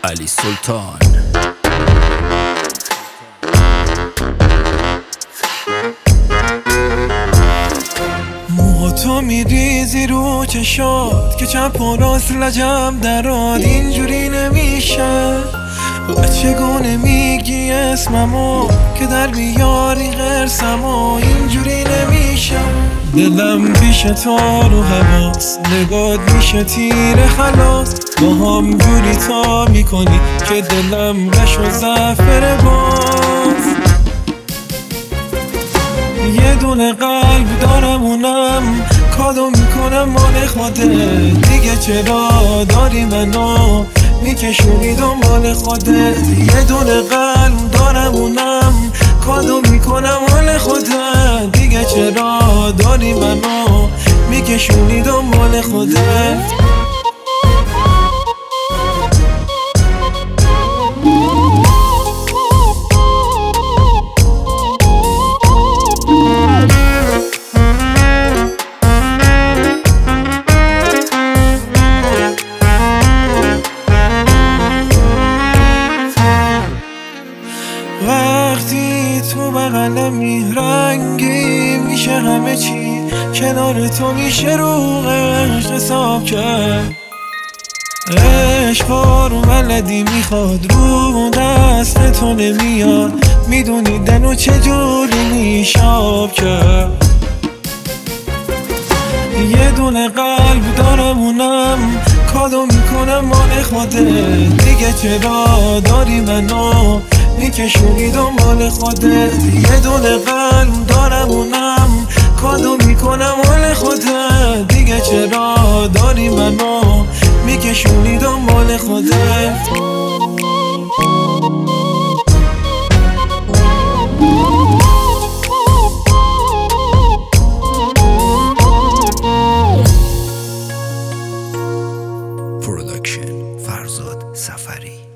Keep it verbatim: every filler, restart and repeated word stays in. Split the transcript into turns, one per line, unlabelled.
علی سلطان.
تو میریزی رو چشات که چند پراس لجم دراد، اینجوری نمیشه. و چگونه میگی اسممو که در بیاری غرسمو، اینجوری نمیشه. دلم پیش تو رو حواس، نگات میشه تیر خلاص. با هم جوری تا میکنی که دلم رش و زفر باز. یه دونه قلب دارم اونم کادو میکنم مال خودت، دیگه چرا داری منو میکشونی دنبال خودت. یه دونه قلب دارم اونم کادو میکنم مال خودت، دیگه چرا داری منو میکشونی دنبال خودت. وقتی تو بغلمی رنگی میشه همه چی، کنار تو میشه رو عشق حساب کرد. عشقا رو بلدی میخواد رو دست تو نمیاد، میدونی دنو چجوری میشاب کرد. یه دونه قلب دارم اونم کادو میکنم مال خودت، دیگه چرا داری منو میکشونی دنبال خودت. یه دونه قلب دارم اونم کادو میکنم مال خودت، دیگه چرا داری منو میکشونی دنبال خودت.
پروداکشن فرزاد سفری.